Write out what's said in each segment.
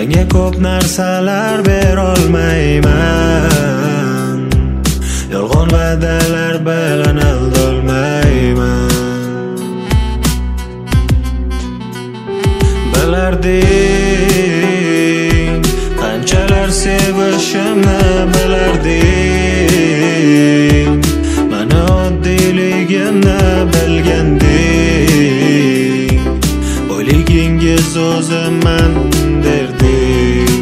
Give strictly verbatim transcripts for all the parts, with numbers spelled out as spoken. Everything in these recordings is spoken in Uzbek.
Senga ko'p narsalar berolmayman, yolg'on va'dalar bilan aldolmayman. Bilarding qanchalar sevishimni, bilarding mani oddiyligimni bilganding, boyligingiz o'zimman derding.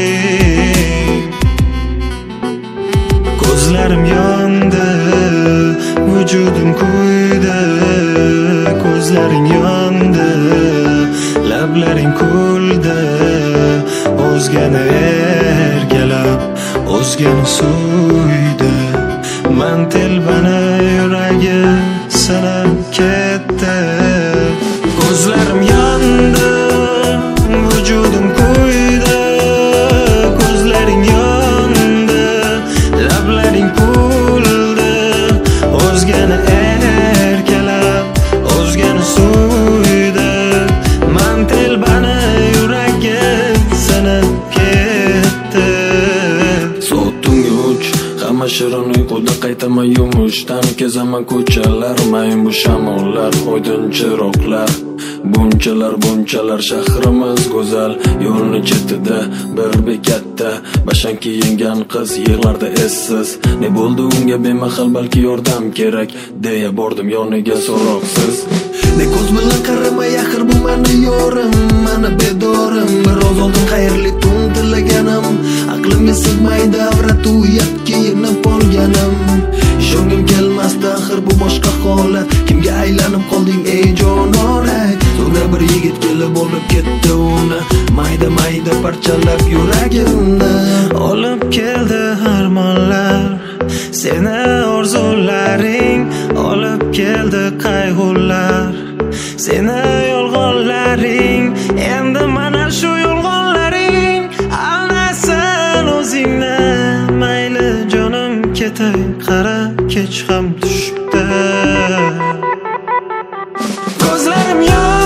Ko'zlarim yondi, vujudim kuydi, ko'zlaring yondi, lablaring kuldi, o'zgani erkalab, o'zgani suydi. Man telbani yuragi sinib ketdi. Ko'zlarim yondi, vujudim kuydi, ko'zlaring yondi, lablaring kuldi, o'zgani erkalab, o'zgani suydi. Man telbani yuragi sinib ketdi. Soat tungi uch, hamma shirin uyquda, qaytaman yumushdan, kezaman ko'chalar, mayin bu shamollar, oydin chiroqlar. Bunchalar bunchalar shahrimiz go'zal, yo'lni chetida bir bekatda bashan kiyingan qiz yig'lardi essiz. Ne bo'ldi unga bemahal, balki yordam kerak, deya bordim yoniga so'roqsiz. Ne ko'z bilan qaramay, axir bu mani yorim, mani bedorim. Biroz oldin xayrli tun tilaganim, aqlimga sig'maydi avrat uyat kiyinib olganim. Ishongim kelmasdi axir bu boshqa holat, kimga aylanib qolding ey jonoray? So'ngra bir yigit kelib olib ketdi uni, mayda mayda parchalab yuragimni. Olib keldi armonlar, seni orzularing, olib keldi qayg'ular, seni yolg'onlaring. Endi mana shu yolg'onlaring aldasin o'zingni. Mayli jonim ketay, qara kech ham tushibdi. Ko'zlarim yo'q